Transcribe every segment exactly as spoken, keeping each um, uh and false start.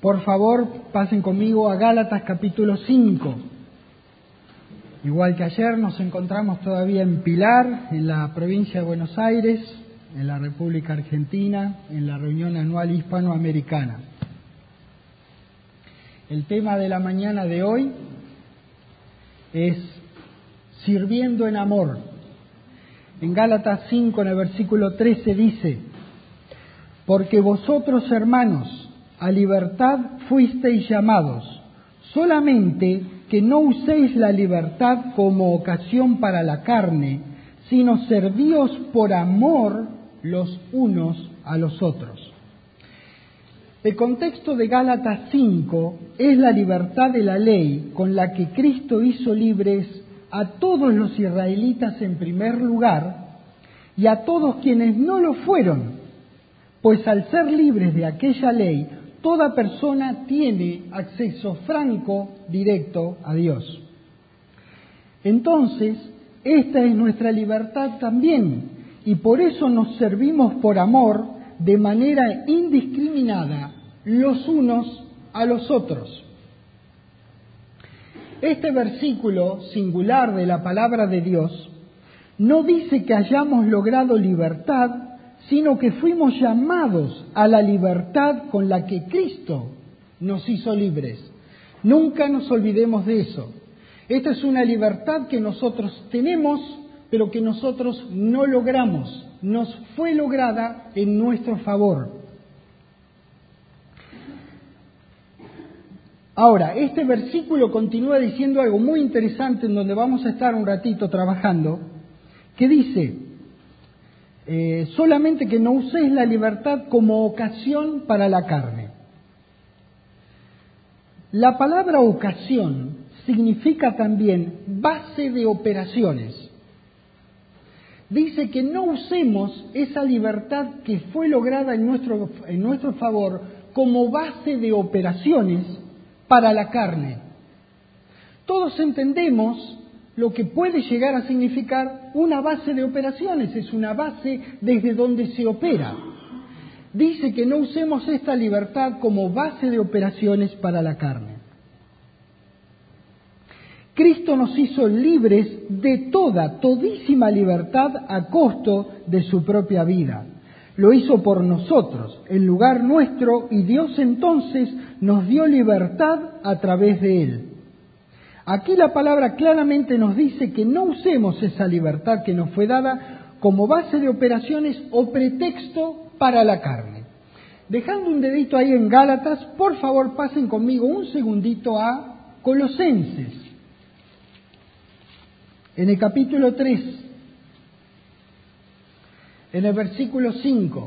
Por favor, pasen conmigo a Gálatas capítulo cinco. Igual que ayer, nos encontramos todavía en Pilar, en la provincia de Buenos Aires, en la República Argentina, en la reunión anual hispanoamericana. El tema de la mañana de hoy es sirviendo en amor. En Gálatas cinco, en el versículo trece, dice: porque vosotros, hermanos, a libertad fuisteis llamados, solamente que no uséis la libertad como ocasión para la carne, sino servíos por amor los unos a los otros. El contexto de Gálatas cinco es la libertad de la ley con la que Cristo hizo libres a todos los israelitas en primer lugar y a todos quienes no lo fueron, pues al ser libres de aquella ley, toda persona tiene acceso franco, directo a Dios. Entonces, esta es nuestra libertad también, y por eso nos servimos por amor de manera indiscriminada los unos a los otros. Este versículo singular de la palabra de Dios no dice que hayamos logrado libertad, sino que fuimos llamados a la libertad con la que Cristo nos hizo libres. Nunca nos olvidemos de eso. Esta es una libertad que nosotros tenemos, pero que nosotros no logramos. Nos fue lograda en nuestro favor. Ahora, este versículo continúa diciendo algo muy interesante en donde vamos a estar un ratito trabajando, que dice: Eh, solamente que no uséis la libertad como ocasión para la carne. La palabra ocasión significa también base de operaciones. Dice que no usemos esa libertad que fue lograda en nuestro, en nuestro favor como base de operaciones para la carne. Todos entendemos lo que puede llegar a significar una base de operaciones, es una base desde donde se opera. Dice que no usemos esta libertad como base de operaciones para la carne. Cristo nos hizo libres de toda, todísima libertad a costo de su propia vida. Lo hizo por nosotros, en lugar nuestro, y Dios entonces nos dio libertad a través de Él. Aquí la palabra claramente nos dice que no usemos esa libertad que nos fue dada como base de operaciones o pretexto para la carne. Dejando un dedito ahí en Gálatas, por favor pasen conmigo un segundito a Colosenses. En el capítulo tres, en el versículo cinco,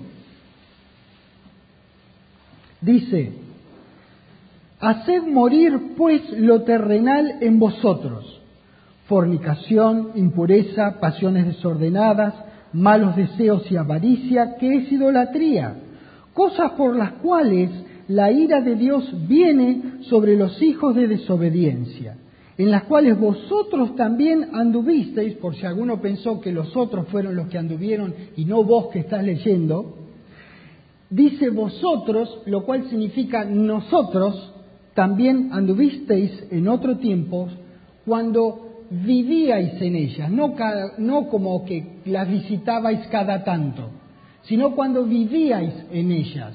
dice: haced morir, pues, lo terrenal en vosotros: fornicación, impureza, pasiones desordenadas, malos deseos y avaricia, que es idolatría, cosas por las cuales la ira de Dios viene sobre los hijos de desobediencia, en las cuales vosotros también anduvisteis, por si alguno pensó que los otros fueron los que anduvieron y no vos que estás leyendo. Dice vosotros, lo cual significa nosotros, también anduvisteis en otro tiempo cuando vivíais en ellas, no, cada, no como que las visitabais cada tanto, sino cuando vivíais en ellas.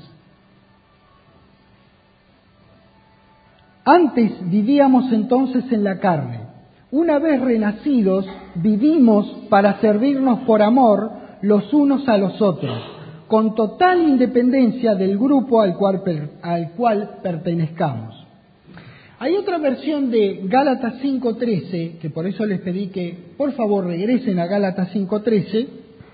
Antes vivíamos entonces en la carne. Una vez renacidos, vivimos para servirnos por amor los unos a los otros, con total independencia del grupo al cual, al cual pertenezcamos. Hay otra versión de Gálatas cinco trece, que por eso les pedí que por favor regresen a Gálatas cinco trece,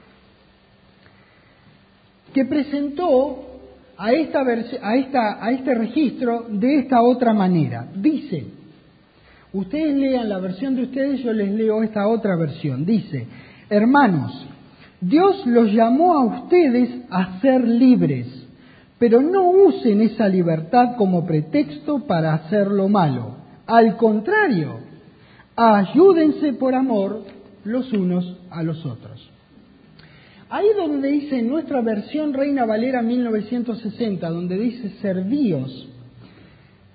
que presentó a, esta vers- a, esta, a este registro de esta otra manera. Dice, ustedes lean la versión de ustedes, yo les leo esta otra versión. Dice: hermanos, Dios los llamó a ustedes a ser libres, pero no usen esa libertad como pretexto para hacer lo malo. Al contrario, ayúdense por amor los unos a los otros. Ahí donde dice en nuestra versión Reina Valera mil novecientos sesenta, donde dice servíos,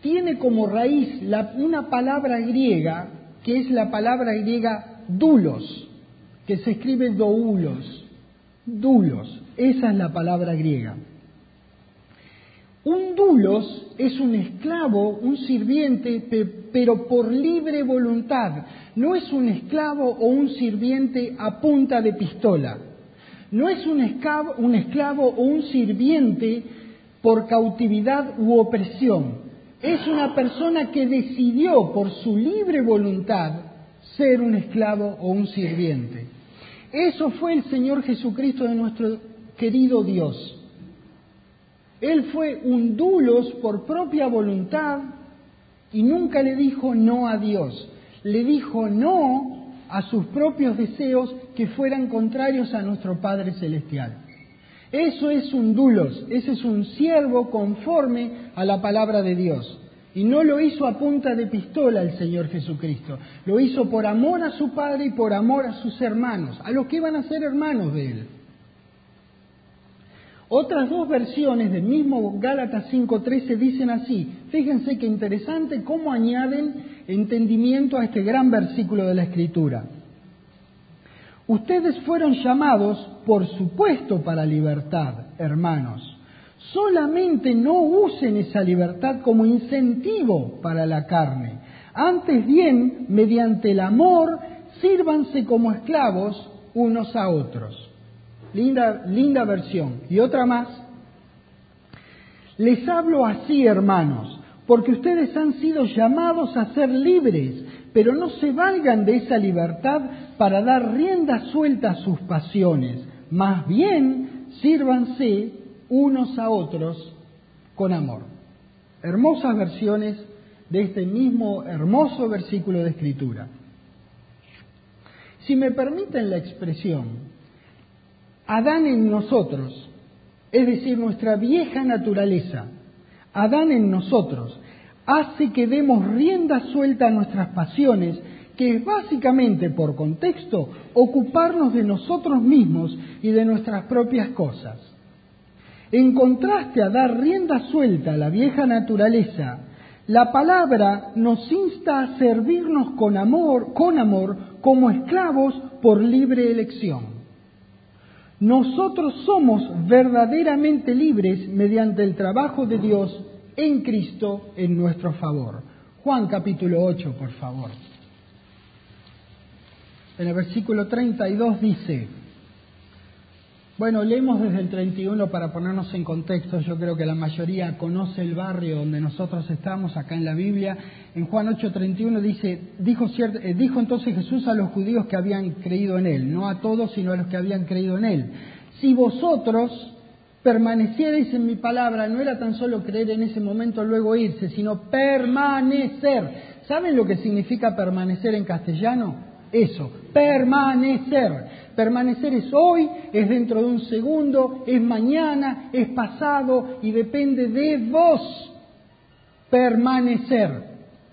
tiene como raíz la, una palabra griega, que es la palabra griega doulos, que se escribe doulos, doulos, esa es la palabra griega. Un doulos es un esclavo, un sirviente, pero por libre voluntad. No es un esclavo o un sirviente a punta de pistola. No es un esclavo, un esclavo o un sirviente por cautividad u opresión. Es una persona que decidió por su libre voluntad ser un esclavo o un sirviente. Eso fue el Señor Jesucristo de nuestro querido Dios. Él fue un doulos por propia voluntad y nunca le dijo no a Dios. Le dijo no a sus propios deseos que fueran contrarios a nuestro Padre Celestial. Eso es un doulos, ese es un siervo conforme a la palabra de Dios. Y no lo hizo a punta de pistola el Señor Jesucristo. Lo hizo por amor a su Padre y por amor a sus hermanos, a los que iban a ser hermanos de Él. Otras dos versiones del mismo Gálatas cinco trece dicen así. Fíjense qué interesante cómo añaden entendimiento a este gran versículo de la Escritura. Ustedes fueron llamados, por supuesto, para libertad, hermanos. Solamente no usen esa libertad como incentivo para la carne. Antes bien, mediante el amor, sírvanse como esclavos unos a otros. Linda, linda versión. Y otra más. Les hablo así, hermanos, porque ustedes han sido llamados a ser libres, pero no se valgan de esa libertad para dar rienda suelta a sus pasiones. Más bien, sírvanse unos a otros con amor. Hermosas versiones de este mismo hermoso versículo de Escritura. Si me permiten la expresión, Adán en nosotros, es decir, nuestra vieja naturaleza, Adán en nosotros, hace que demos rienda suelta a nuestras pasiones, que es básicamente, por contexto, ocuparnos de nosotros mismos y de nuestras propias cosas. En contraste a dar rienda suelta a la vieja naturaleza, la palabra nos insta a servirnos con amor, con amor, como esclavos por libre elección. Nosotros somos verdaderamente libres mediante el trabajo de Dios en Cristo en nuestro favor. Juan capítulo ocho, por favor. En el versículo treinta y dos dice, bueno, leemos desde el treinta y uno para ponernos en contexto. Yo creo que la mayoría conoce el barrio donde nosotros estamos, acá en la Biblia. En Juan ocho treinta y uno dice, dijo, ciert, eh, dijo entonces Jesús a los judíos que habían creído en Él, no a todos, sino a los que habían creído en Él. Si vosotros permanecierais en mi palabra, no era tan solo creer en ese momento, luego irse, sino permanecer. ¿Saben lo que significa permanecer en castellano? Eso, permanecer. Permanecer es hoy, es dentro de un segundo, es mañana, es pasado y depende de vos. Permanecer.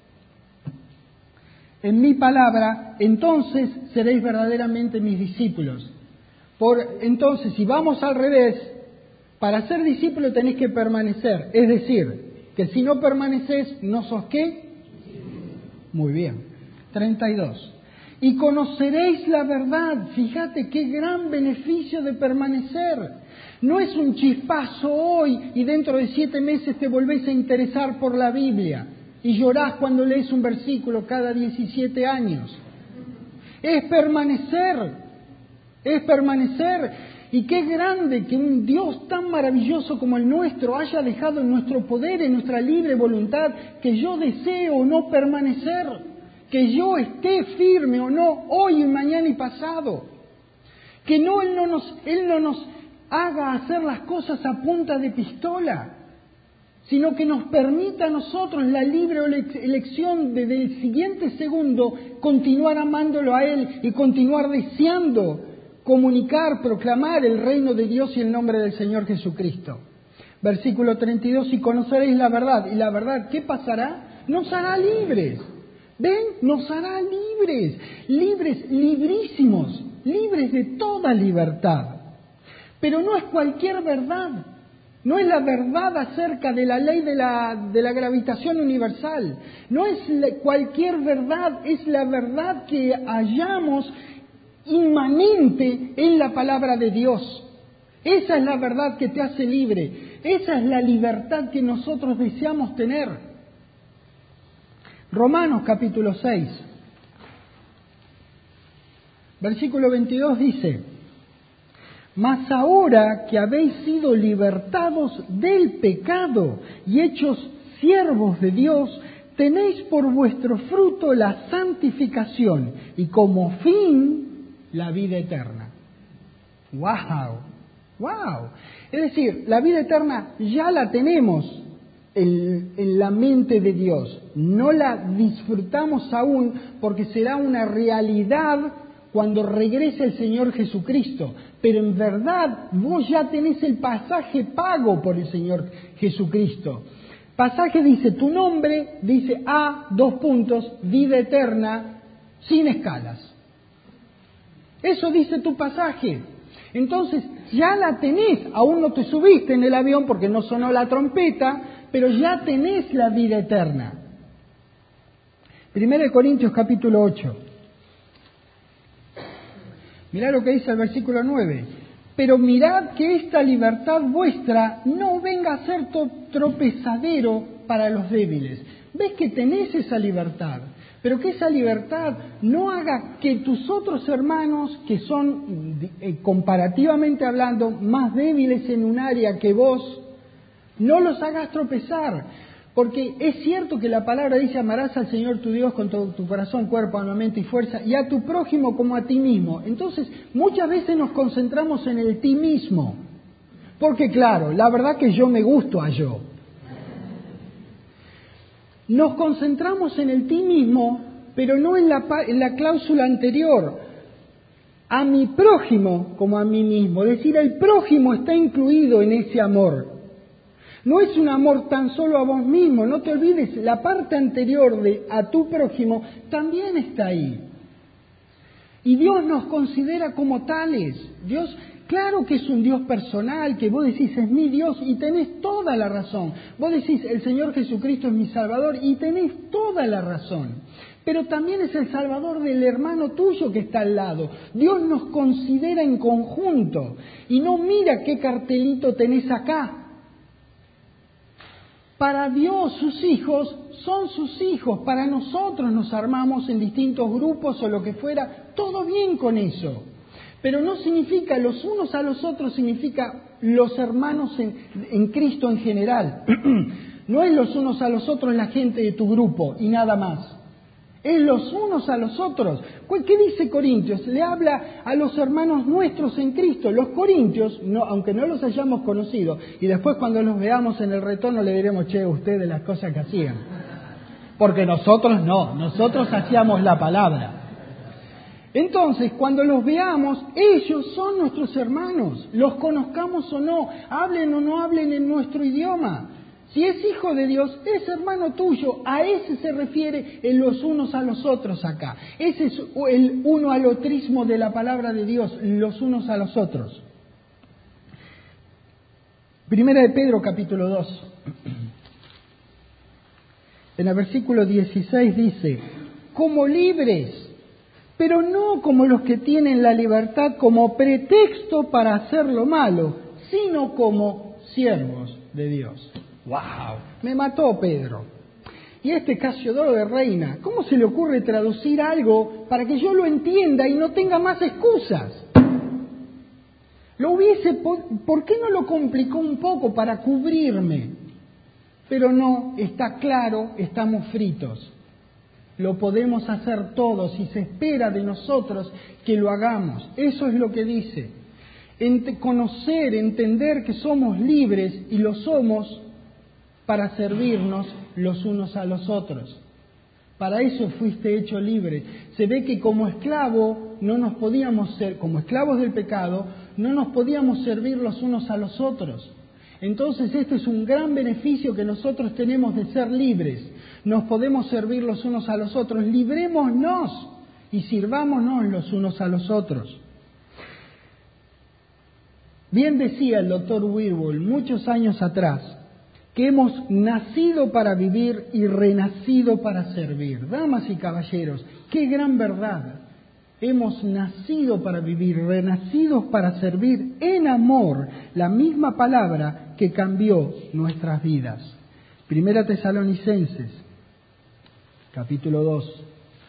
En mi palabra, entonces seréis verdaderamente mis discípulos. Por, entonces, si vamos al revés, para ser discípulo tenéis que permanecer. Es decir, que si no permanecés, ¿no sos qué? Muy bien. treinta y dos. Y conoceréis la verdad. Fíjate qué gran beneficio de permanecer. No es un chispazo hoy y dentro de siete meses te volvés a interesar por la Biblia y llorás cuando lees un versículo cada diecisiete años. Es permanecer, es permanecer. Y qué grande que un Dios tan maravilloso como el nuestro haya dejado en nuestro poder, en nuestra libre voluntad, que yo deseo o no permanecer. Que yo esté firme o no, hoy y mañana y pasado. Que no Él no nos, Él no nos haga hacer las cosas a punta de pistola, sino que nos permita a nosotros la libre elección desde el siguiente segundo continuar amándolo a Él y continuar deseando comunicar, proclamar el reino de Dios y el nombre del Señor Jesucristo. Versículo treinta y dos, y conoceréis la verdad. ¿Y la verdad qué pasará? Nos hará libres. ¿Ven? Nos hará libres, libres, librísimos, libres de toda libertad. Pero no es cualquier verdad. No es la verdad acerca de la ley de la, de la gravitación universal. No es la, cualquier verdad, es la verdad que hallamos inmanente en la palabra de Dios. Esa es la verdad que te hace libre. Esa es la libertad que nosotros deseamos tener. Romanos capítulo seis, versículo veintidós dice: mas ahora que habéis sido libertados del pecado y hechos siervos de Dios, tenéis por vuestro fruto la santificación y como fin la vida eterna. ¡Wow! ¡Wow! Es decir, la vida eterna ya la tenemos en, en la mente de Dios. No la disfrutamos aún porque será una realidad cuando regrese el Señor Jesucristo. Pero en verdad vos ya tenés el pasaje pago por el Señor Jesucristo. Pasaje dice tu nombre, dice A, dos puntos, vida eterna, sin escalas. Eso dice tu pasaje. Entonces ya la tenés, aún no te subiste en el avión porque no sonó la trompeta, pero ya tenés la vida eterna. Primera de Corintios capítulo ocho. Mirá lo que dice el versículo nueve. Pero mirad que esta libertad vuestra no venga a ser tropezadero para los débiles. ¿Ves que tenés esa libertad? Pero que esa libertad no haga que tus otros hermanos, que son eh, comparativamente hablando más débiles en un área que vos, no los hagas tropezar. Porque es cierto que la palabra dice: amarás al Señor tu Dios con todo tu corazón, cuerpo, alma, mente y fuerza, y a tu prójimo como a ti mismo. Entonces, muchas veces nos concentramos en el ti mismo. Porque claro, la verdad que yo me gusto a yo. Nos concentramos en el ti mismo, pero no en la, en la cláusula anterior. A mi prójimo como a mí mismo. Es decir, el prójimo está incluido en ese amor. No es un amor tan solo a vos mismo, no te olvides, la parte anterior de a tu prójimo también está ahí. Y Dios nos considera como tales. Dios, claro que es un Dios personal, que vos decís es mi Dios y tenés toda la razón. Vos decís el Señor Jesucristo es mi Salvador y tenés toda la razón. Pero también es el Salvador del hermano tuyo que está al lado. Dios nos considera en conjunto y no mira qué cartelito tenés acá. Para Dios sus hijos son sus hijos, para nosotros nos armamos en distintos grupos o lo que fuera, todo bien con eso. Pero no significa los unos a los otros, significa los hermanos en, en Cristo en general. No es los unos a los otros la gente de tu grupo y nada más. Es los unos a los otros. ¿Qué dice Corintios? Le habla a los hermanos nuestros en Cristo. Los corintios, no, aunque no los hayamos conocido, y después cuando los veamos en el retorno le diremos: che, ustedes las cosas que hacían. Porque nosotros no, nosotros hacíamos la palabra. Entonces, cuando los veamos, ellos son nuestros hermanos, los conozcamos o no, hablen o no hablen en nuestro idioma. Si es hijo de Dios, es hermano tuyo. A ese se refiere en los unos a los otros acá. Ese es el uno alotrismo de la palabra de Dios, los unos a los otros. Primera de Pedro, capítulo dos. En el versículo dieciséis dice: como libres, pero no como los que tienen la libertad como pretexto para hacer lo malo, sino como siervos de Dios. ¡Wow! Me mató Pedro. Y este Casiodoro de Reina, ¿cómo se le ocurre traducir algo para que yo lo entienda y no tenga más excusas? Lo hubiese, ¿por qué no lo complicó un poco para cubrirme? Pero no, está claro, estamos fritos. Lo podemos hacer todos y se espera de nosotros que lo hagamos. Eso es lo que dice. Ent- conocer, entender que somos libres y lo somos para servirnos los unos a los otros. Para eso fuiste hecho libre. Se ve que como esclavo no nos podíamos ser, como esclavos del pecado, no nos podíamos servir los unos a los otros. Entonces este es un gran beneficio que nosotros tenemos de ser libres. Nos podemos servir los unos a los otros. Librémonos y sirvámonos los unos a los otros. Bien decía el doctor Wirbel muchos años atrás, que hemos nacido para vivir y renacido para servir. Damas y caballeros, qué gran verdad. Hemos nacido para vivir, renacidos para servir en amor, la misma palabra que cambió nuestras vidas. Primera Tesalonicenses, capítulo dos.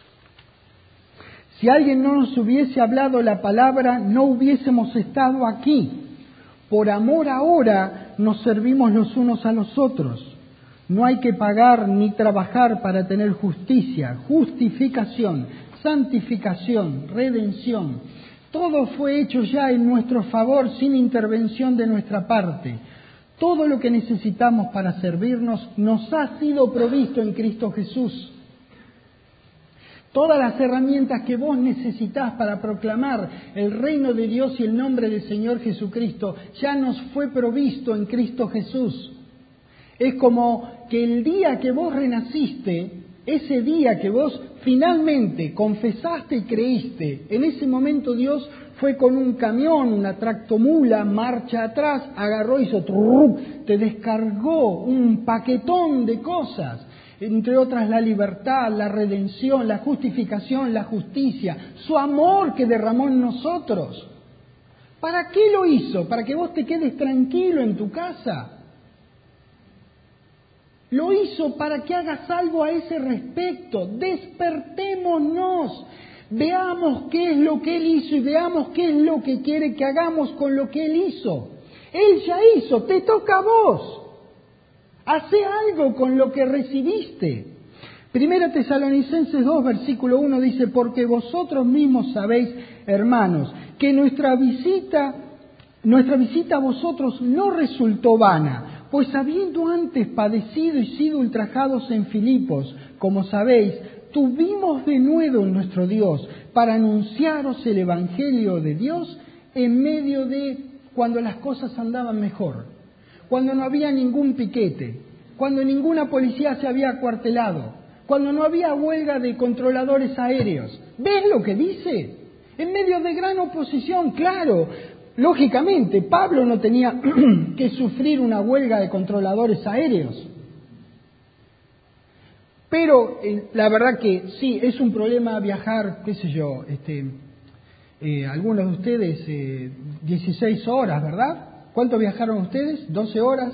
Si alguien no nos hubiese hablado la palabra, no hubiésemos estado aquí. Por amor ahora nos servimos los unos a los otros. No hay que pagar ni trabajar para tener justicia, justificación, santificación, redención. Todo fue hecho ya en nuestro favor sin intervención de nuestra parte. Todo lo que necesitamos para servirnos nos ha sido provisto en Cristo Jesús. Todas las herramientas que vos necesitás para proclamar el reino de Dios y el nombre del Señor Jesucristo ya nos fue provisto en Cristo Jesús. Es como que el día que vos renaciste, ese día que vos finalmente confesaste y creíste, en ese momento Dios fue con un camión, una tractomula, marcha atrás, agarró, hizo trrr, te descargó un paquetón de cosas. Entre otras la libertad, la redención, la justificación, la justicia, su amor que derramó en nosotros. ¿Para qué lo hizo? ¿Para que vos te quedes tranquilo en tu casa? Lo hizo para que hagas algo a ese respecto. Despertémonos, veamos qué es lo que Él hizo y veamos qué es lo que quiere que hagamos con lo que Él hizo. Él ya hizo, te toca a vos. Hacé algo con lo que recibiste. Primera Tesalonicenses dos, versículo uno dice, porque vosotros mismos sabéis, hermanos, que nuestra visita, nuestra visita a vosotros no resultó vana, pues habiendo antes padecido y sido ultrajados en Filipos, como sabéis, tuvimos de nuevo en nuestro Dios para anunciaros el Evangelio de Dios en medio de cuando las cosas andaban mejor. Cuando no había ningún piquete, cuando ninguna policía se había acuartelado, cuando no había huelga de controladores aéreos. ¿Ves lo que dice? En medio de gran oposición, claro. Lógicamente, Pablo no tenía que sufrir una huelga de controladores aéreos. Pero eh, la verdad que sí, es un problema viajar, qué sé yo, este, eh, algunos de ustedes eh, dieciséis horas, ¿verdad? ¿Cuánto viajaron ustedes? ¿doce horas?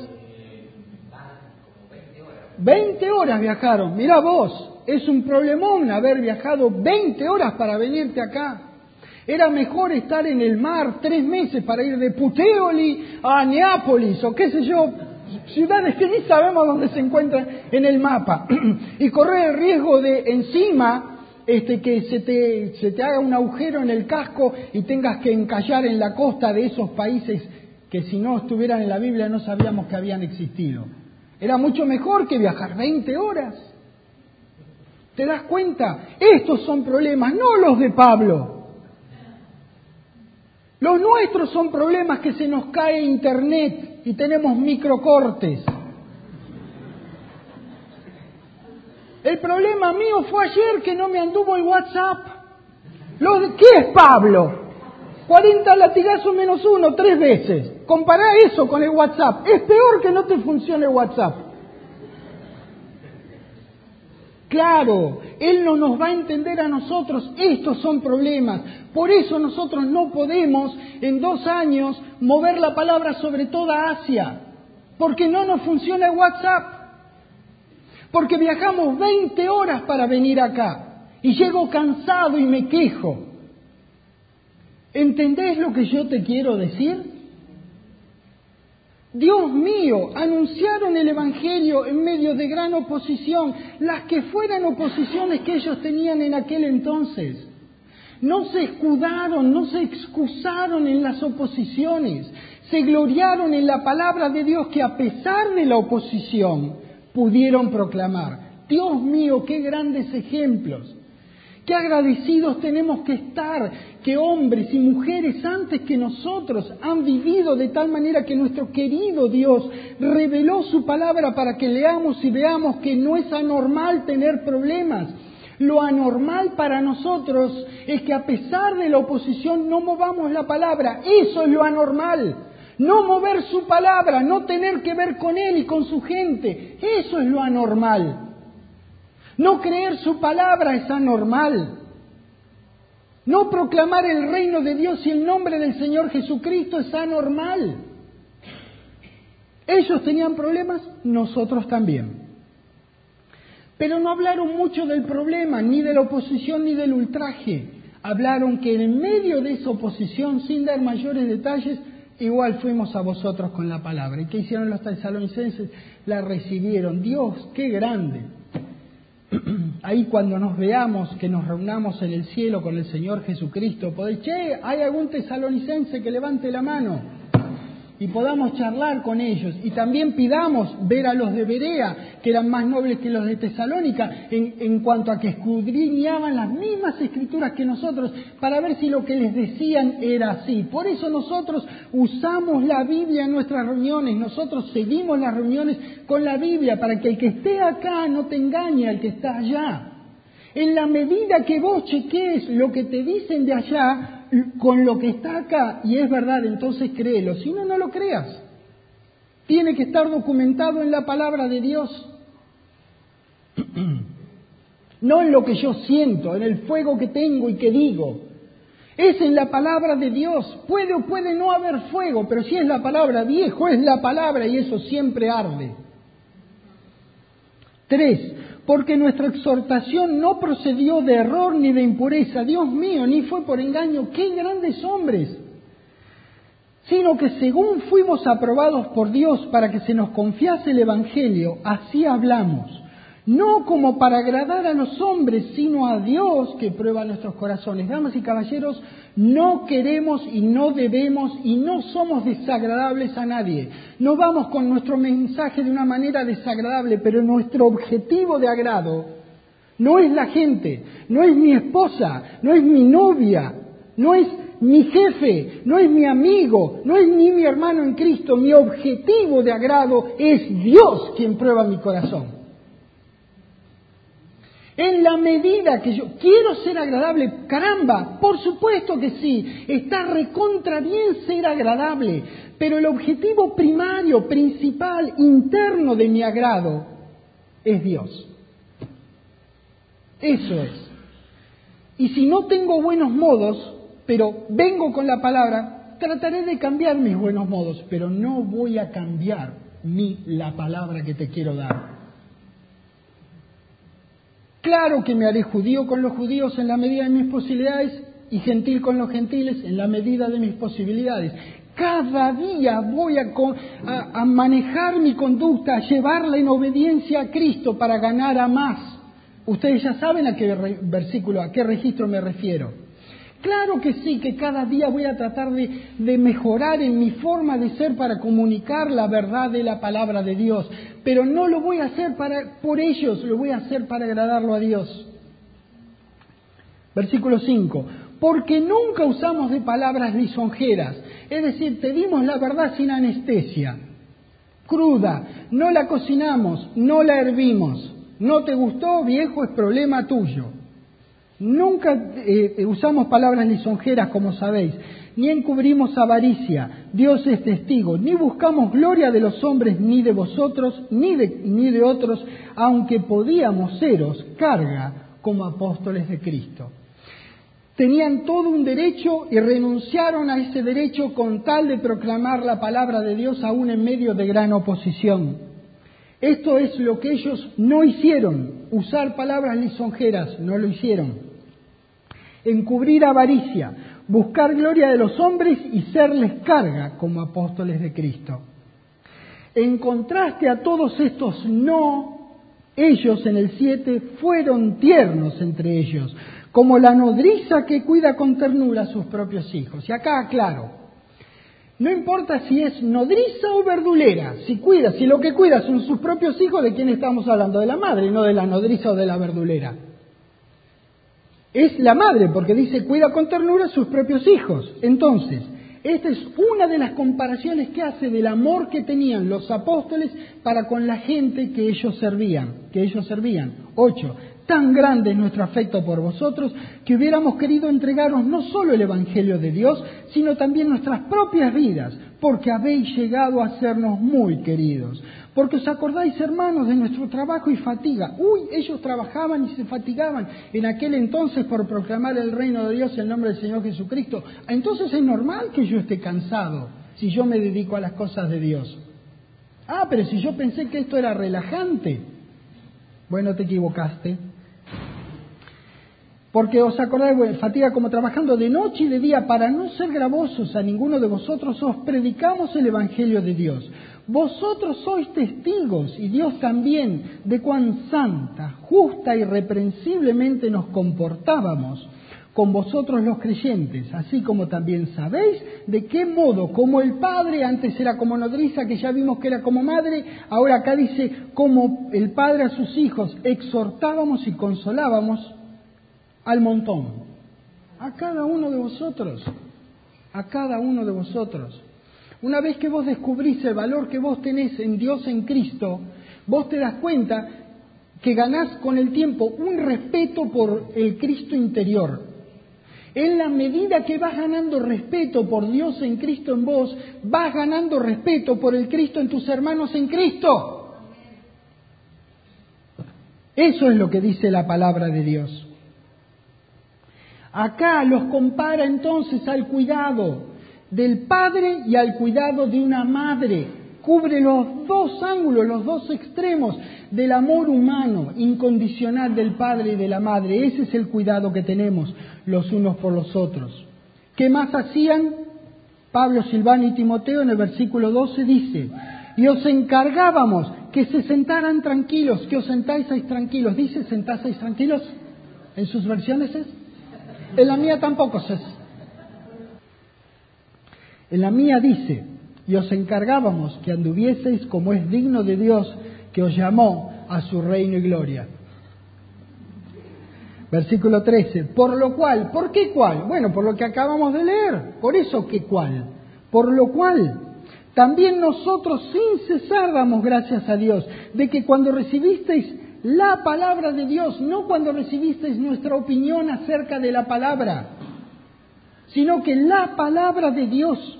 veinte horas viajaron. Mirá vos, es un problemón haber viajado veinte horas para venirte acá. Era mejor estar en el mar tres meses para ir de Puteoli a Neápolis o qué sé yo, ciudades que ni sabemos dónde se encuentran en el mapa. Y correr el riesgo de encima este, que se te, se te haga un agujero en el casco y tengas que encallar en la costa de esos países que si no estuvieran en la Biblia no sabíamos que habían existido. Era mucho mejor que viajar veinte horas. ¿Te das cuenta? Estos son problemas, no los de Pablo. Los nuestros son problemas que se nos cae internet y tenemos microcortes. El problema mío fue ayer que no me anduvo el WhatsApp. Lo de, ¿qué es Pablo? cuarenta latigazos menos uno, tres veces. Compará eso con el WhatsApp. Es peor que no te funcione el WhatsApp. Claro, Él no nos va a entender a nosotros. Estos son problemas. Por eso nosotros no podemos en dos años mover la palabra sobre toda Asia. Porque no nos funciona el WhatsApp. Porque viajamos veinte horas para venir acá. Y llego cansado y me quejo. ¿Entendés lo que yo te quiero decir? Dios mío, anunciaron el Evangelio en medio de gran oposición, las que fueran oposiciones que ellos tenían en aquel entonces. No se escudaron, no se excusaron en las oposiciones, se gloriaron en la palabra de Dios que a pesar de la oposición pudieron proclamar. Dios mío, qué grandes ejemplos. Qué agradecidos tenemos que estar, que hombres y mujeres antes que nosotros han vivido de tal manera que nuestro querido Dios reveló su palabra para que leamos y veamos que no es anormal tener problemas. Lo anormal para nosotros es que a pesar de la oposición no movamos la palabra. Eso es lo anormal. no mover su palabra, no tener que ver con Él y con su gente. Eso es lo anormal. No creer su palabra es anormal. No proclamar el reino de Dios y el nombre del Señor Jesucristo es anormal. Ellos tenían problemas, nosotros también. Pero no hablaron mucho del problema, ni de la oposición, ni del ultraje. Hablaron que en medio de esa oposición, sin dar mayores detalles, igual fuimos a vosotros con la palabra. ¿Y qué hicieron los tesalonicenses? La recibieron. Dios, qué grande. Ahí cuando nos veamos, que nos reunamos en el cielo con el Señor Jesucristo, podéis, che, ¿hay algún tesalonicense que levante la mano? Y podamos charlar con ellos. Y también pidamos ver a los de Berea, que eran más nobles que los de Tesalónica, en, en cuanto a que escudriñaban las mismas escrituras que nosotros, para ver si lo que les decían era así. Por eso nosotros usamos la Biblia en nuestras reuniones, nosotros seguimos las reuniones con la Biblia, para que el que esté acá no te engañe al que está allá. En la medida que vos chequees lo que te dicen de allá, con lo que está acá, y es verdad, entonces créelo. Si no, no lo creas. Tiene que estar documentado en la palabra de Dios. No en lo que yo siento, en el fuego que tengo y que digo. Es en la palabra de Dios. Puede o puede no haber fuego, pero si es la palabra, viejo, es la palabra y eso siempre arde. Tres. Porque nuestra exhortación no procedió de error ni de impureza, Dios mío, ni fue por engaño, ¡qué grandes hombres! Sino que según fuimos aprobados por Dios para que se nos confiase el Evangelio, así hablamos, no como para agradar a los hombres, sino a Dios que prueba nuestros corazones. Damas y caballeros, no queremos y no debemos y no somos desagradables a nadie. No vamos con nuestro mensaje de una manera desagradable, pero nuestro objetivo de agrado no es la gente, no es mi esposa, no es mi novia, no es mi jefe, no es mi amigo, no es ni mi hermano en Cristo. Mi objetivo de agrado es Dios quien prueba mi corazón. En la medida que yo quiero ser agradable, caramba, por supuesto que sí, está recontra bien ser agradable, pero el objetivo primario, principal, interno de mi agrado es Dios. Eso es. Y si no tengo buenos modos, pero vengo con la palabra, trataré de cambiar mis buenos modos, pero no voy a cambiar mi, la palabra que te quiero dar. Claro que me haré judío con los judíos en la medida de mis posibilidades y gentil con los gentiles en la medida de mis posibilidades. Cada día voy a, a, a manejar mi conducta, a llevarla en obediencia a Cristo para ganar a más. Ustedes ya saben a qué re, versículo, a qué registro me refiero. Claro que sí, que cada día voy a tratar de, de mejorar en mi forma de ser para comunicar la verdad de la palabra de Dios, pero no lo voy a hacer para, por ellos, lo voy a hacer para agradarlo a Dios. Versículo cinco. Porque nunca usamos de palabras lisonjeras, es decir, te dimos la verdad sin anestesia, cruda, no la cocinamos, no la hervimos, no te gustó, viejo, es problema tuyo. Nunca eh, usamos palabras lisonjeras, como sabéis, ni encubrimos avaricia, Dios es testigo, ni buscamos gloria de los hombres, ni de vosotros, ni de, ni de otros, aunque podíamos seros carga como apóstoles de Cristo. Tenían todo un derecho y renunciaron a ese derecho con tal de proclamar la palabra de Dios aún en medio de gran oposición. Esto es lo que ellos no hicieron, usar palabras lisonjeras, no lo hicieron. Encubrir avaricia, buscar gloria de los hombres y serles carga como apóstoles de Cristo. En contraste a todos estos no, ellos en el siete fueron tiernos entre ellos, como la nodriza que cuida con ternura a sus propios hijos. Y acá aclaro, no importa si es nodriza o verdulera, si cuida, si lo que cuida son sus propios hijos, ¿de quién estamos hablando? De la madre, no de la nodriza o de la verdulera. Es la madre, porque dice cuida con ternura a sus propios hijos. Entonces, esta es una de las comparaciones que hace del amor que tenían los apóstoles para con la gente que ellos servían, que ellos servían. Ocho, Tan grande es nuestro afecto por vosotros que hubiéramos querido entregaros no solo el Evangelio de Dios, sino también nuestras propias vidas, porque habéis llegado a sernos muy queridos. Porque os acordáis, hermanos, de nuestro trabajo y fatiga. Uy, ellos trabajaban y se fatigaban en aquel entonces por proclamar el reino de Dios en el nombre del Señor Jesucristo. Entonces es normal que yo esté cansado si yo me dedico a las cosas de Dios. Ah, pero si yo pensé que esto era relajante. Bueno, te equivocaste. Porque os acordáis, bueno, fatiga como trabajando de noche y de día para no ser gravosos a ninguno de vosotros, os predicamos el Evangelio de Dios. Vosotros sois testigos, y Dios también, de cuán santa, justa y reprensiblemente nos comportábamos con vosotros los creyentes, así como también sabéis de qué modo, como el Padre, antes era como nodriza, que ya vimos que era como madre, ahora acá dice, como el Padre a sus hijos, exhortábamos y consolábamos al montón, a cada uno de vosotros, a cada uno de vosotros. Una vez que vos descubrís el valor que vos tenés en Dios, en Cristo, vos te das cuenta que ganás con el tiempo un respeto por el Cristo interior. En la medida que vas ganando respeto por Dios en Cristo en vos, vas ganando respeto por el Cristo en tus hermanos en Cristo. Eso es lo que dice la palabra de Dios. Acá los compara entonces al cuidado del padre y al cuidado de una madre. Cubre los dos ángulos, los dos extremos del amor humano incondicional del padre y de la madre. Ese es el cuidado que tenemos los unos por los otros. ¿Qué más hacían? Pablo, Silvano y Timoteo en el versículo doce dice, y os encargábamos que se sentaran tranquilos, que os sentáis tranquilos. ¿Dice sentáis tranquilos? ¿En sus versiones es? En la mía tampoco es. En la mía dice, y os encargábamos que anduvieseis como es digno de Dios que os llamó a su reino y gloria. Versículo trece, por lo cual, ¿por qué cuál? Bueno, por lo que acabamos de leer, por eso ¿qué cuál? Por lo cual, también nosotros sin cesar damos gracias a Dios, de que cuando recibisteis la palabra de Dios, no cuando recibisteis nuestra opinión acerca de la palabra, sino que la palabra de Dios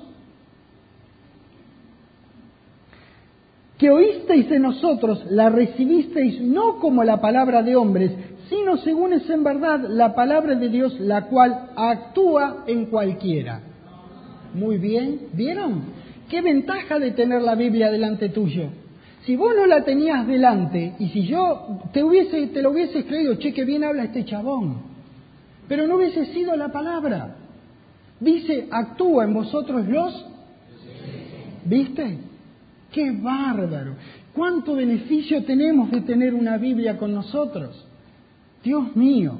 que oísteis de nosotros, la recibisteis no como la palabra de hombres, sino según es en verdad la palabra de Dios, la cual actúa en cualquiera. Muy bien, ¿vieron? ¿Qué ventaja de tener la Biblia delante tuyo? Si vos no la tenías delante, y si yo te hubiese, te lo hubiese creído, che, que bien habla este chabón, pero no hubiese sido la palabra. Dice, actúa en vosotros los... ¿Viste? ¡Qué bárbaro! ¿Cuánto beneficio tenemos de tener una Biblia con nosotros? Dios mío.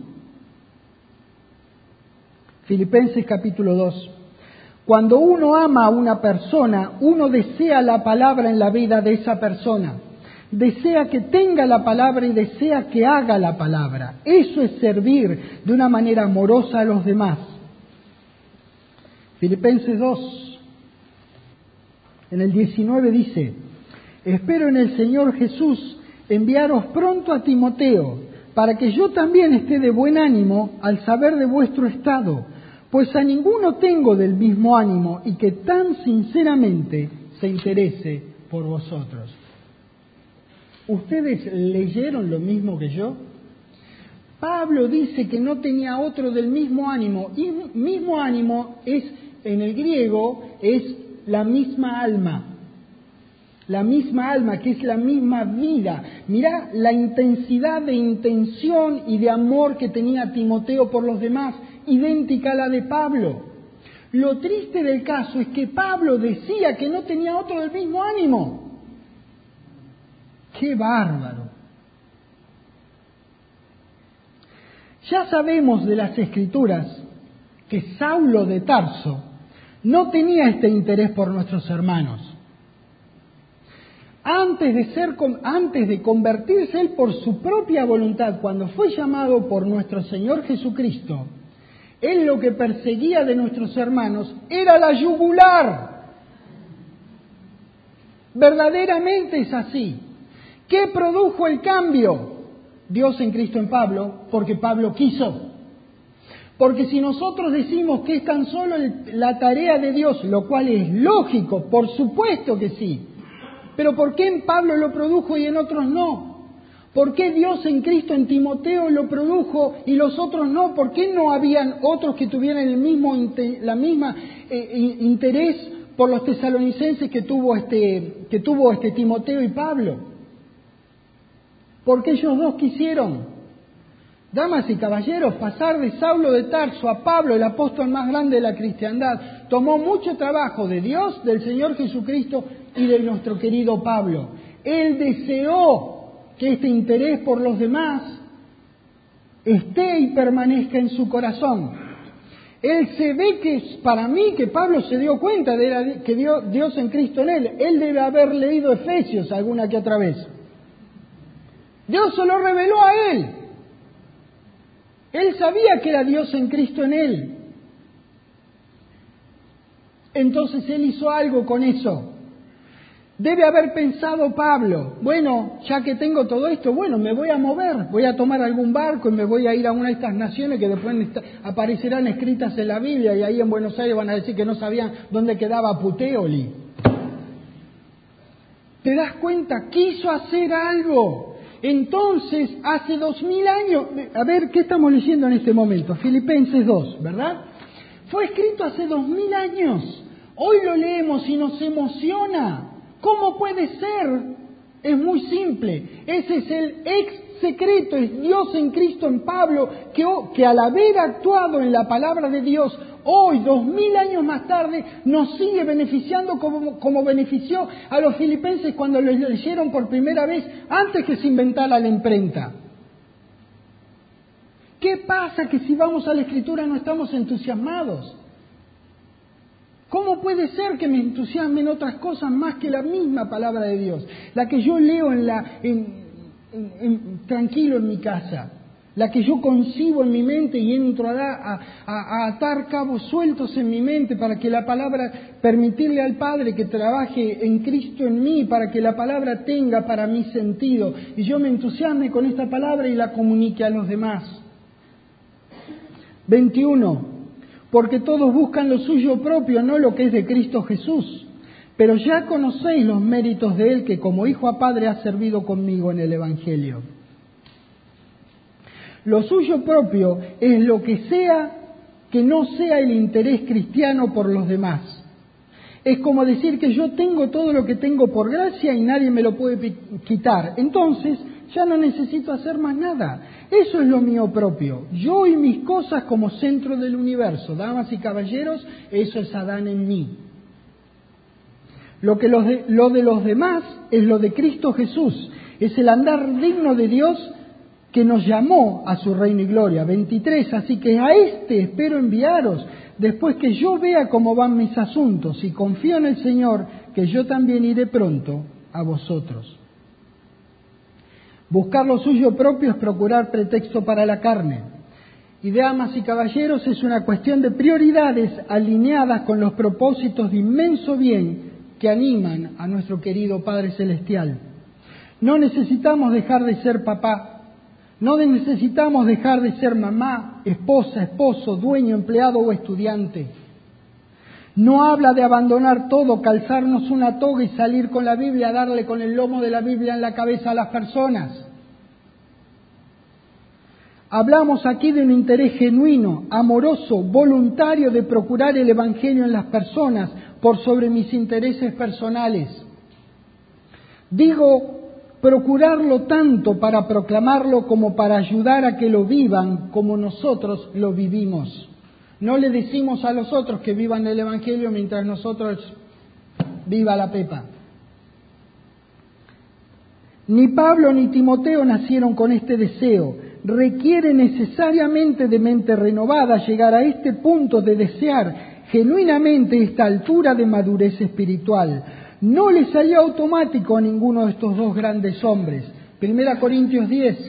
Filipenses capítulo dos. Cuando uno ama a una persona, uno desea la palabra en la vida de esa persona. Desea que tenga la palabra y desea que haga la palabra. Eso es servir de una manera amorosa a los demás. Filipenses dos, en el diecinueve dice, espero en el Señor Jesús enviaros pronto a Timoteo, para que yo también esté de buen ánimo al saber de vuestro estado, pues a ninguno tengo del mismo ánimo y que tan sinceramente se interese por vosotros. ¿Ustedes leyeron lo mismo que yo? Pablo dice que no tenía otro del mismo ánimo, y mismo ánimo es, en el griego, es la misma alma. La misma alma, que es la misma vida. Mirá la intensidad de intención y de amor que tenía Timoteo por los demás, idéntica a la de Pablo. Lo triste del caso es que Pablo decía que no tenía otro del mismo ánimo. ¡Qué bárbaro! Ya sabemos de las Escrituras que Saulo de Tarso no tenía este interés por nuestros hermanos. Antes de ser, antes de convertirse él por su propia voluntad, cuando fue llamado por nuestro Señor Jesucristo, él lo que perseguía de nuestros hermanos era la yugular. Verdaderamente es así. ¿Qué produjo el cambio? Dios en Cristo en Pablo porque Pablo quiso. Porque si nosotros decimos que es tan solo la tarea de Dios, lo cual es lógico, por supuesto que sí, pero ¿por qué en Pablo lo produjo y en otros no? ¿Por qué Dios en Cristo en Timoteo lo produjo y los otros no? ¿Por qué no habían otros que tuvieran el mismo la misma eh, interés por los tesalonicenses que tuvo este que tuvo este Timoteo y Pablo? Porque ellos dos quisieron. Damas y caballeros, pasar de Saulo de Tarso a Pablo, el apóstol más grande de la cristiandad, tomó mucho trabajo de Dios, del Señor Jesucristo y de nuestro querido Pablo. Él deseó que este interés por los demás esté y permanezca en su corazón. Él se ve que, para mí, que Pablo se dio cuenta de que Dios, Dios en Cristo en él. Él debe haber leído Efesios alguna que otra vez. Dios se lo reveló a él. Él sabía que era Dios en Cristo en él. Entonces él hizo algo con eso. Debe haber pensado Pablo, bueno, ya que tengo todo esto, bueno, me voy a mover, voy a tomar algún barco y me voy a ir a una de estas naciones que después aparecerán escritas en la Biblia y ahí en Buenos Aires van a decir que no sabían dónde quedaba Puteoli. ¿Te das cuenta? Quiso hacer algo. Entonces, hace dos mil años, a ver, ¿qué estamos leyendo en este momento? Filipenses dos, ¿verdad? Fue escrito hace dos mil años. Hoy lo leemos y nos emociona. ¿Cómo puede ser? Es muy simple. Ese es el ex secreto, es Dios en Cristo en Pablo, que, que al haber actuado en la palabra de Dios, hoy, dos mil años más tarde, nos sigue beneficiando como, como benefició a los filipenses cuando lo leyeron por primera vez, antes que se inventara la imprenta. ¿Qué pasa que si vamos a la Escritura no estamos entusiasmados? ¿Cómo puede ser que me entusiasmen otras cosas más que la misma palabra de Dios? La que yo leo en la, en, en, en, tranquilo en mi casa, la que yo concibo en mi mente y entro a, a, a atar cabos sueltos en mi mente para que la palabra, permitirle al Padre que trabaje en Cristo en mí, para que la palabra tenga para mí sentido y yo me entusiasme con esta palabra y la comunique a los demás. veintiuno. Porque todos buscan lo suyo propio, no lo que es de Cristo Jesús. Pero ya conocéis los méritos de Él, que como hijo a padre ha servido conmigo en el Evangelio. Lo suyo propio es lo que sea que no sea el interés cristiano por los demás. Es como decir que yo tengo todo lo que tengo por gracia y nadie me lo puede quitar. Entonces, ya no necesito hacer más nada. Eso es lo mío propio. Yo y mis cosas como centro del universo. Damas y caballeros, eso es Adán en mí. Lo, que los de, lo de los demás es lo de Cristo Jesús. Es el andar digno de Dios que nos llamó a su reino y gloria. veintitrés. Así que a este espero enviaros, después que yo vea cómo van mis asuntos, y confío en el Señor, que yo también iré pronto a vosotros. Buscar lo suyo propio es procurar pretexto para la carne. Y, damas y caballeros, es una cuestión de prioridades alineadas con los propósitos de inmenso bien que animan a nuestro querido Padre Celestial. No necesitamos dejar de ser papá, no necesitamos dejar de ser mamá, esposa, esposo, dueño, empleado o estudiante. No habla de abandonar todo, calzarnos una toga y salir con la Biblia, darle con el lomo de la Biblia en la cabeza a las personas. Hablamos aquí de un interés genuino, amoroso, voluntario de procurar el Evangelio en las personas por sobre mis intereses personales. Digo, procurarlo tanto para proclamarlo como para ayudar a que lo vivan como nosotros lo vivimos. No le decimos a los otros que vivan el Evangelio mientras nosotros viva la pepa. Ni Pablo ni Timoteo nacieron con este deseo. Requiere necesariamente de mente renovada llegar a este punto de desear genuinamente esta altura de madurez espiritual. No le salió automático a ninguno de estos dos grandes hombres. Primera Corintios diez,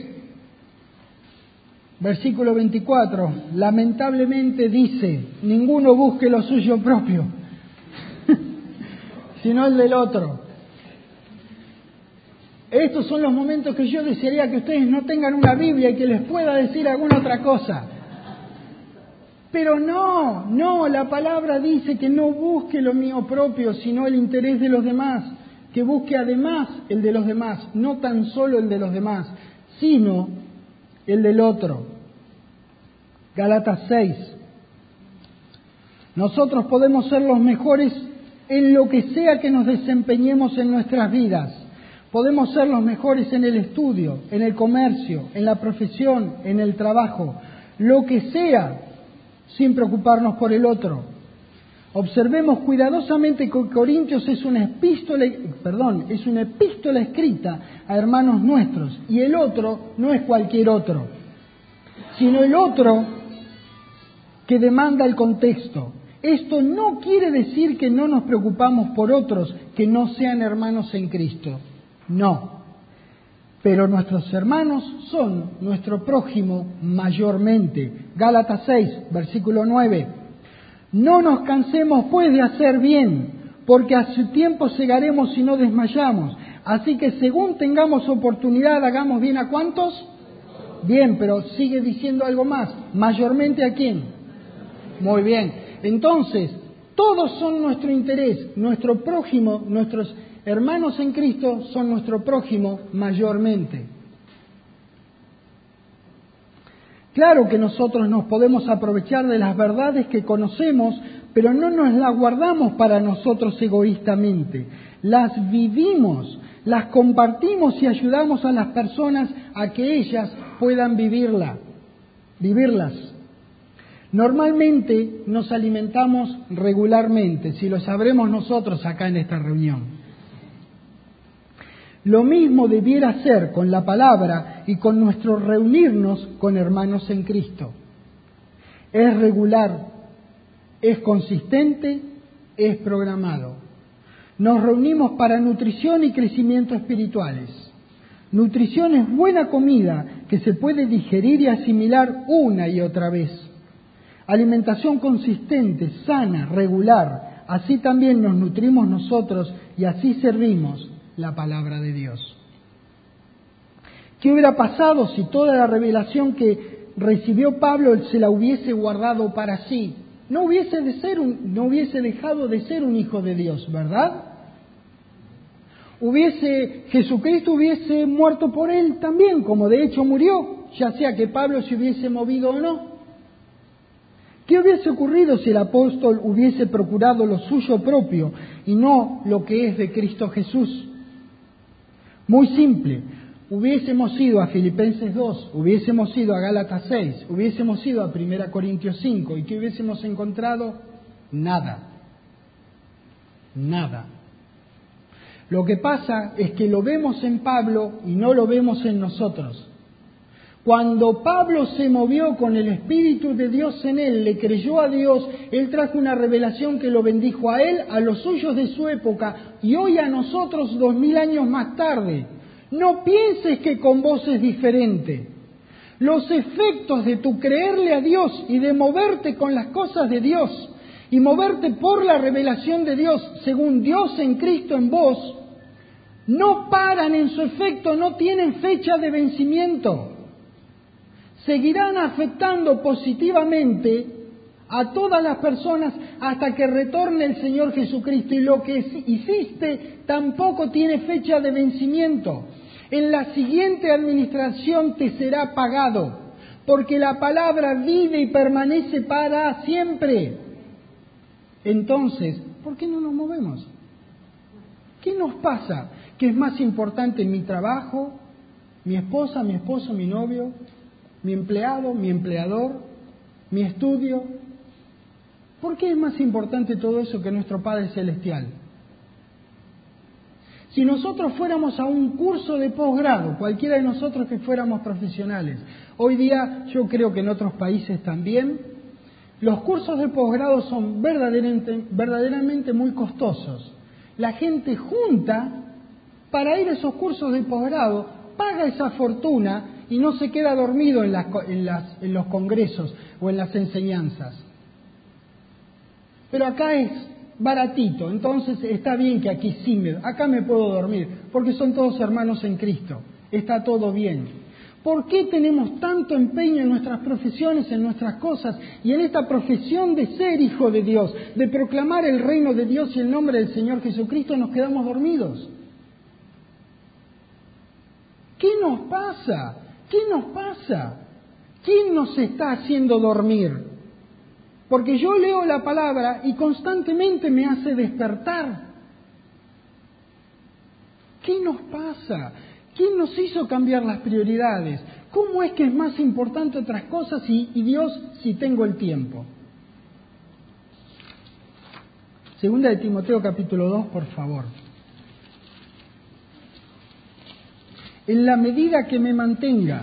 versículo veinticuatro, lamentablemente dice, ninguno busque lo suyo propio, sino el del otro. Estos son los momentos que yo desearía que ustedes no tengan una Biblia y que les pueda decir alguna otra cosa. Pero no, no, la palabra dice que no busque lo mío propio, sino el interés de los demás, que busque además el de los demás, no tan solo el de los demás, sino el del otro. Gálatas seis. Nosotros podemos ser los mejores en lo que sea que nos desempeñemos en nuestras vidas. Podemos ser los mejores en el estudio, en el comercio, en la profesión, en el trabajo, lo que sea, sin preocuparnos por el otro. Observemos cuidadosamente que Corintios es una epístola, perdón, es una epístola escrita a hermanos nuestros, y el otro no es cualquier otro, sino el otro que demanda el contexto. Esto no quiere decir que no nos preocupamos por otros que no sean hermanos en Cristo. No. Pero nuestros hermanos son nuestro prójimo mayormente. Gálatas seis, versículo nueve. No nos cansemos pues de hacer bien, porque a su tiempo segaremos si no desmayamos. Así que según tengamos oportunidad, hagamos bien a ¿cuántos? Bien, pero sigue diciendo algo más. ¿Mayormente a quién? Muy bien. Entonces, todos son nuestro interés. Nuestro prójimo, nuestros hermanos en Cristo son nuestro prójimo mayormente. Claro que nosotros nos podemos aprovechar de las verdades que conocemos, pero no nos las guardamos para nosotros egoístamente. Las vivimos, las compartimos y ayudamos a las personas a que ellas puedan vivirla, vivirlas. Normalmente nos alimentamos regularmente, si lo sabremos nosotros acá en esta reunión. Lo mismo debiera ser con la palabra y con nuestro reunirnos con hermanos en Cristo. Es regular, es consistente, es programado. Nos reunimos para nutrición y crecimiento espirituales. Nutrición es buena comida que se puede digerir y asimilar una y otra vez. Alimentación consistente, sana, regular. Así también nos nutrimos nosotros y así servimos la palabra de Dios. ¿Qué hubiera pasado si toda la revelación que recibió Pablo se la hubiese guardado para sí? No hubiese, de ser un, no hubiese dejado de ser un hijo de Dios, ¿verdad? Hubiese, Jesucristo hubiese muerto por él también, como de hecho murió, ya sea que Pablo se hubiese movido o no. ¿Qué hubiese ocurrido si el apóstol hubiese procurado lo suyo propio y no lo que es de Cristo Jesús? Muy simple, hubiésemos ido a Filipenses dos, hubiésemos ido a Gálatas seis, hubiésemos ido a Primera Corintios cinco, ¿y qué hubiésemos encontrado? Nada, nada. Lo que pasa es que lo vemos en Pablo y no lo vemos en nosotros. Cuando Pablo se movió con el Espíritu de Dios en él, le creyó a Dios, él trajo una revelación que lo bendijo a él, a los suyos de su época y hoy a nosotros dos mil años más tarde. No pienses que con vos es diferente. Los efectos de tu creerle a Dios y de moverte con las cosas de Dios y moverte por la revelación de Dios según Dios en Cristo en vos, no paran en su efecto, no tienen fecha de vencimiento. Seguirán afectando positivamente a todas las personas hasta que retorne el Señor Jesucristo. Y lo que hiciste tampoco tiene fecha de vencimiento. En la siguiente administración te será pagado, porque la palabra vive y permanece para siempre. Entonces, ¿por qué no nos movemos? ¿Qué nos pasa? ¿Qué es más importante, mi trabajo, mi esposa, mi esposo, mi novio, mi empleado, mi empleador, mi estudio? ¿Por qué es más importante todo eso que nuestro Padre Celestial? Si nosotros fuéramos a un curso de posgrado, cualquiera de nosotros que fuéramos profesionales, hoy día yo creo que en otros países también, los cursos de posgrado son verdaderamente, verdaderamente muy costosos. La gente junta para ir a esos cursos de posgrado, paga esa fortuna y no se queda dormido en, las, en, las, en los congresos o en las enseñanzas. Pero acá es baratito, entonces está bien que aquí sí me, acá me puedo dormir, porque son todos hermanos en Cristo, está todo bien. ¿Por qué tenemos tanto empeño en nuestras profesiones, en nuestras cosas, y en esta profesión de ser hijo de Dios, de proclamar el reino de Dios y el nombre del Señor Jesucristo, nos quedamos dormidos? ¿Qué nos pasa? ¿Qué nos pasa? ¿Quién nos está haciendo dormir? Porque yo leo la palabra y constantemente me hace despertar. ¿Qué nos pasa? ¿Quién nos hizo cambiar las prioridades? ¿Cómo es que es más importante otras cosas y, y Dios si tengo el tiempo? Segunda de Timoteo capítulo dos, por favor. En la medida que me mantenga,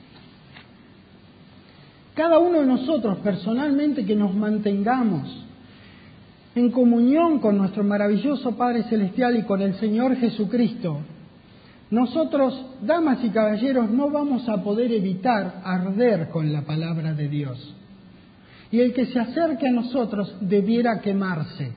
cada uno de nosotros personalmente que nos mantengamos en comunión con nuestro maravilloso Padre Celestial y con el Señor Jesucristo, nosotros, damas y caballeros, no vamos a poder evitar arder con la palabra de Dios. Y el que se acerque a nosotros debiera quemarse.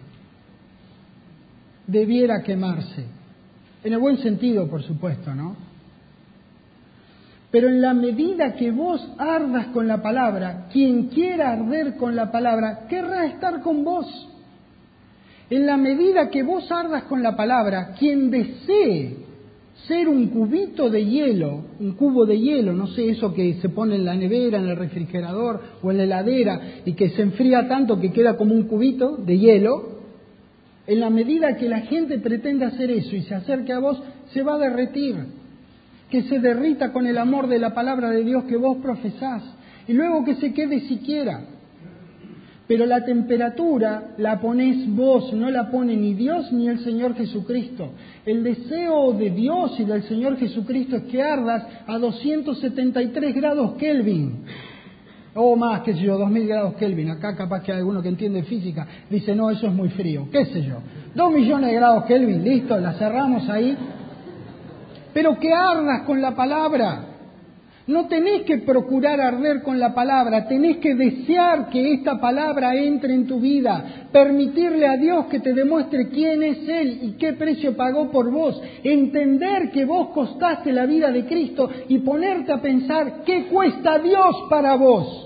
Debiera quemarse. En el buen sentido, por supuesto, ¿no? Pero en la medida que vos ardas con la palabra, quien quiera arder con la palabra, querrá estar con vos. En la medida que vos ardas con la palabra, quien desee ser un cubito de hielo, un cubo de hielo, no sé, eso que se pone en la nevera, en el refrigerador o en la heladera y que se enfría tanto que queda como un cubito de hielo, en la medida que la gente pretende hacer eso y se acerque a vos, se va a derretir, que se derrita con el amor de la palabra de Dios que vos profesás y luego que se quede siquiera. Pero la temperatura la ponés vos, no la pone ni Dios ni el Señor Jesucristo. El deseo de Dios y del Señor Jesucristo es que ardas a doscientos setenta y tres grados Kelvin. O más, qué sé yo, dos mil grados Kelvin. Acá capaz que hay alguno que entiende física dice, no, eso es muy frío. ¿Qué sé yo? Dos millones de grados Kelvin, listo, la cerramos ahí. Pero que ardas con la palabra. No tenés que procurar arder con la palabra, tenés que desear que esta palabra entre en tu vida, permitirle a Dios que te demuestre quién es Él y qué precio pagó por vos, entender que vos costaste la vida de Cristo y ponerte a pensar qué cuesta Dios para vos.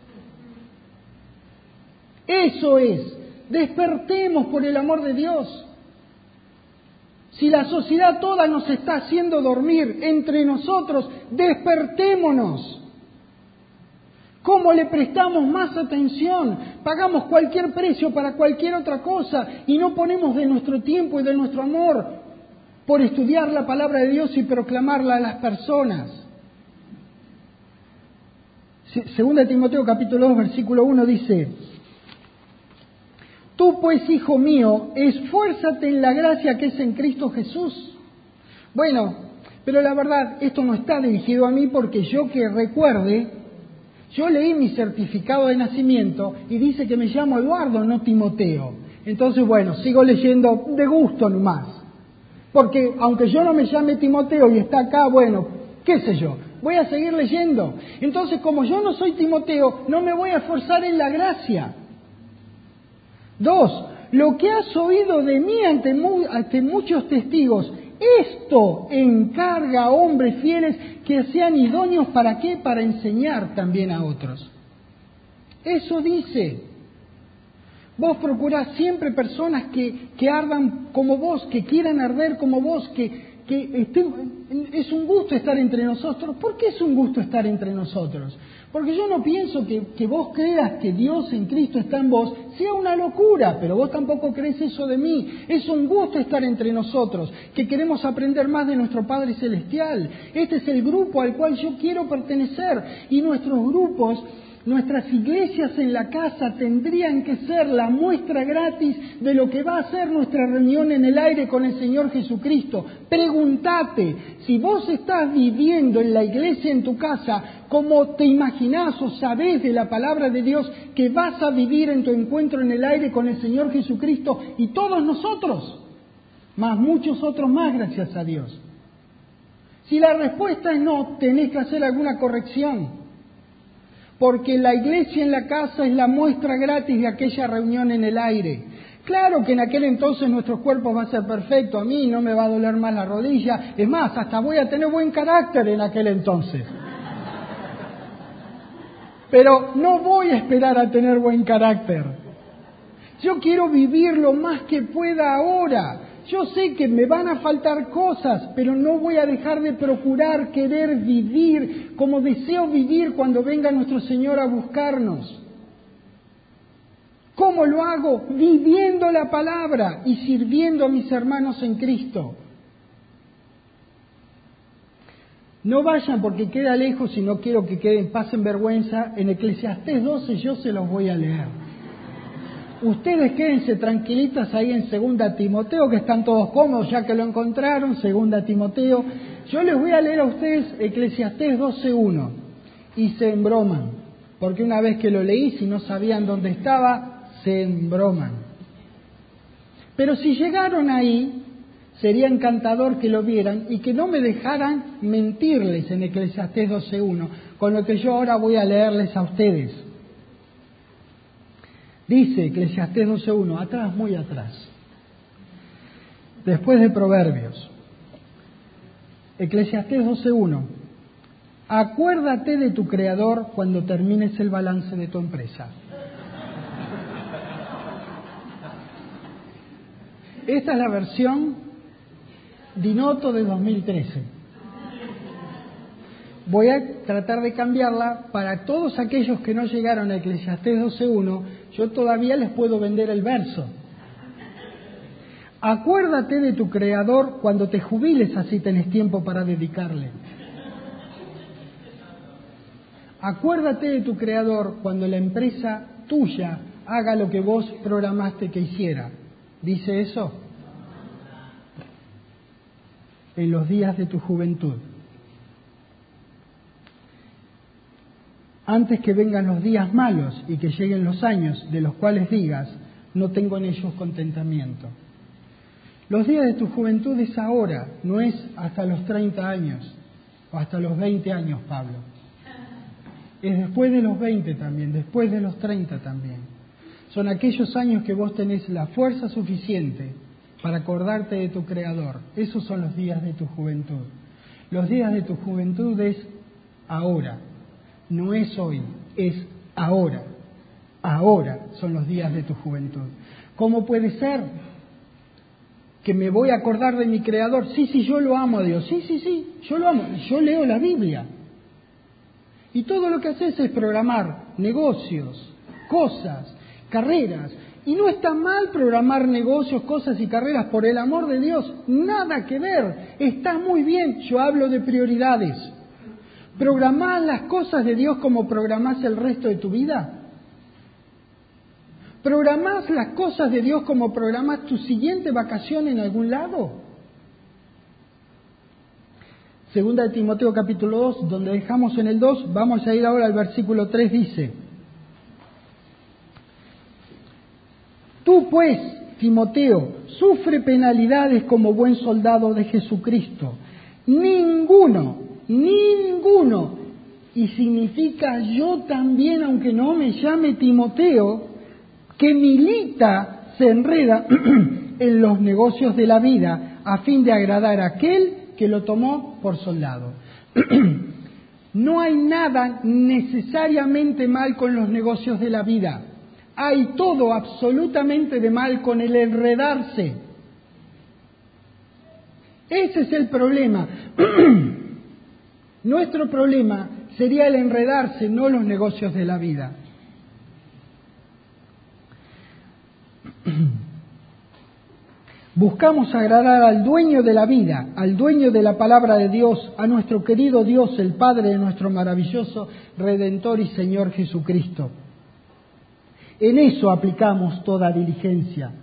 Eso es, despertemos por el amor de Dios. Si la sociedad toda nos está haciendo dormir entre nosotros, despertémonos. ¿Cómo le prestamos más atención? Pagamos cualquier precio para cualquier otra cosa y no ponemos de nuestro tiempo y de nuestro amor por estudiar la palabra de Dios y proclamarla a las personas. Segunda de Timoteo capítulo dos, versículo uno dice: Tú pues, hijo mío, esfuérzate en la gracia que es en Cristo Jesús. Bueno, pero la verdad, esto no está dirigido a mí porque yo que recuerde, yo leí mi certificado de nacimiento y dice que me llamo Eduardo, no Timoteo. Entonces, bueno, sigo leyendo de gusto nomás. Porque aunque yo no me llame Timoteo y está acá, bueno, qué sé yo, voy a seguir leyendo. Entonces, como yo no soy Timoteo, no me voy a esforzar en la gracia. Dos, lo que has oído de mí ante, mu- ante muchos testigos, esto encarga a hombres fieles que sean idóneos para qué, para enseñar también a otros. Eso dice. Vos procurás siempre personas que, que ardan como vos, que quieran arder como vos, que, que estén, es un gusto estar entre nosotros. ¿Por qué es un gusto estar entre nosotros? Porque yo no pienso que, que vos creas que Dios en Cristo está en vos, sea una locura, pero vos tampoco crees eso de mí. Es un gusto estar entre nosotros, que queremos aprender más de nuestro Padre Celestial. Este es el grupo al cual yo quiero pertenecer y nuestros grupos, nuestras iglesias en la casa tendrían que ser la muestra gratis de lo que va a ser nuestra reunión en el aire con el Señor Jesucristo. Pregúntate, si vos estás viviendo en la iglesia en tu casa como te imaginás o sabés de la palabra de Dios que vas a vivir en tu encuentro en el aire con el Señor Jesucristo y todos nosotros, más muchos otros más, gracias a Dios. Si la respuesta es no, tenés que hacer alguna corrección. Porque la iglesia en la casa es la muestra gratis de aquella reunión en el aire. Claro que en aquel entonces nuestro cuerpo va a ser perfecto, a mí no me va a doler más la rodilla, es más, hasta voy a tener buen carácter en aquel entonces. Pero no voy a esperar a tener buen carácter. Yo quiero vivir lo más que pueda ahora. Yo sé que me van a faltar cosas, pero no voy a dejar de procurar querer vivir como deseo vivir cuando venga nuestro Señor a buscarnos. ¿Cómo lo hago? Viviendo la palabra y sirviendo a mis hermanos en Cristo. No vayan porque queda lejos y no quiero que queden, pasen vergüenza. En Eclesiastés doce yo se los voy a leer. Ustedes quédense tranquilitas ahí en Segunda Timoteo, que están todos cómodos ya que lo encontraron, Segunda Timoteo. Yo les voy a leer a ustedes Eclesiastés doce uno y se embroman, porque una vez que lo leí, si no sabían dónde estaba, se embroman. Pero si llegaron ahí, sería encantador que lo vieran y que no me dejaran mentirles en Eclesiastés doce uno, con lo que yo ahora voy a leerles a ustedes. Dice Eclesiastés doce uno, atrás, muy atrás, después de Proverbios. Eclesiastés doce uno, acuérdate de tu Creador cuando termines el balance de tu empresa. Esta es la versión Dinoto de dos mil trece. Voy a tratar de cambiarla para todos aquellos que no llegaron a Eclesiastés doce uno, yo todavía les puedo vender el verso. Acuérdate de tu Creador cuando te jubiles, así tenés tiempo para dedicarle. Acuérdate de tu Creador cuando la empresa tuya haga lo que vos programaste que hiciera. ¿Dice eso? En los días de tu juventud. Antes que vengan los días malos y que lleguen los años de los cuales digas, no tengo en ellos contentamiento. Los días de tu juventud es ahora, no es hasta los treinta años o hasta los veinte años, Pablo. Es después de los veinte también, después de los treinta también. Son aquellos años que vos tenés la fuerza suficiente para acordarte de tu Creador. Esos son los días de tu juventud. Los días de tu juventud es ahora, no es hoy, es ahora. Ahora son los días de tu juventud. ¿Cómo puede ser que me voy a acordar de mi Creador? Sí, sí, yo lo amo a Dios. Sí, sí, sí, yo lo amo. Yo leo la Biblia. Y todo lo que haces es programar negocios, cosas, carreras. Y no está mal programar negocios, cosas y carreras, por el amor de Dios, nada que ver, está muy bien. Yo hablo de prioridades. ¿Programás las cosas de Dios como programás el resto de tu vida? ¿Programás las cosas de Dios como programás tu siguiente vacación en algún lado? Segunda de Timoteo capítulo dos, donde dejamos en el dos, vamos a ir ahora al versículo tres, dice: Tú pues, Timoteo, sufre penalidades como buen soldado de Jesucristo. Ninguno, ninguno, y significa yo también, aunque no me llame Timoteo, que milita, se enreda en los negocios de la vida a fin de agradar a aquel que lo tomó por soldado. No hay nada necesariamente mal con los negocios de la vida. Hay todo absolutamente de mal con el enredarse. Ese es el problema. Nuestro problema sería el enredarse, no los negocios de la vida. Buscamos agradar al dueño de la vida, al dueño de la palabra de Dios, a nuestro querido Dios, el Padre de nuestro maravilloso Redentor y Señor Jesucristo. En eso aplicamos toda diligencia.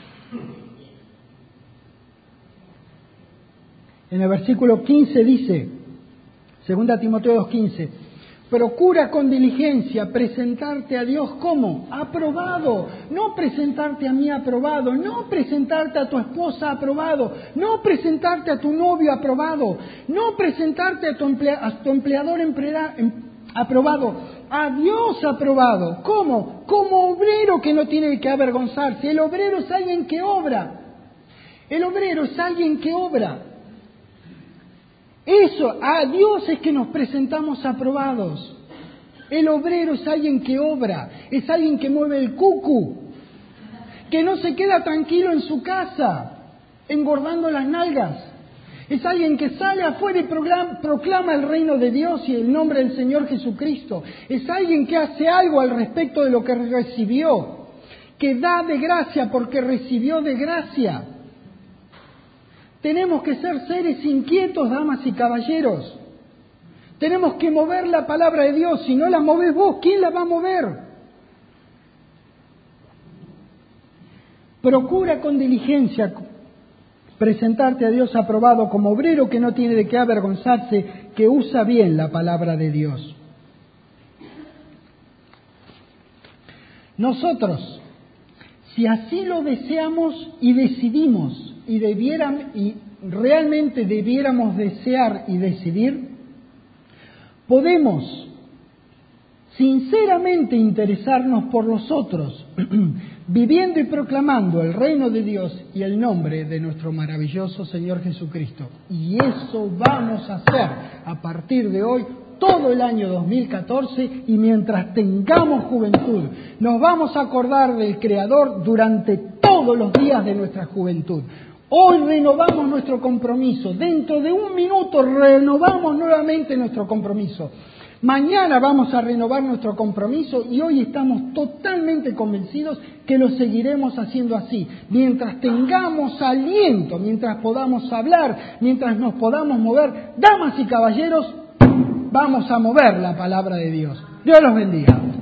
En el versículo quince dice, Segunda Timoteo dos quince, procura con diligencia presentarte a Dios como aprobado, no presentarte a mí aprobado, no presentarte a tu esposa aprobado, no presentarte a tu novio aprobado, no presentarte a tu, emplea, a tu empleador emplea, em, aprobado, a Dios aprobado. ¿Cómo? Como obrero que no tiene que avergonzarse. El obrero es alguien que obra. El obrero es alguien que obra. Eso, a Dios es que nos presentamos aprobados. El obrero es alguien que obra, es alguien que mueve el cucu, que no se queda tranquilo en su casa, engordando las nalgas. Es alguien que sale afuera y proclama el reino de Dios y el nombre del Señor Jesucristo. Es alguien que hace algo al respecto de lo que recibió, que da de gracia porque recibió de gracia. Tenemos que ser seres inquietos, damas y caballeros. Tenemos que mover la palabra de Dios. Si no la movés vos, ¿quién la va a mover? Procura con diligencia presentarte a Dios aprobado como obrero que no tiene de qué avergonzarse, que usa bien la palabra de Dios. Nosotros, si así lo deseamos y decidimos, y, debieran, y realmente debiéramos desear y decidir, podemos sinceramente interesarnos por los otros, viviendo y proclamando el reino de Dios y el nombre de nuestro maravilloso Señor Jesucristo. Y eso vamos a hacer a partir de hoy, todo el año dos mil catorce, y mientras tengamos juventud, nos vamos a acordar del Creador durante todos los días de nuestra juventud. Hoy renovamos nuestro compromiso, dentro de un minuto renovamos nuevamente nuestro compromiso. Mañana vamos a renovar nuestro compromiso y hoy estamos totalmente convencidos que lo seguiremos haciendo así. Mientras tengamos aliento, mientras podamos hablar, mientras nos podamos mover, damas y caballeros, vamos a mover la palabra de Dios. Dios los bendiga.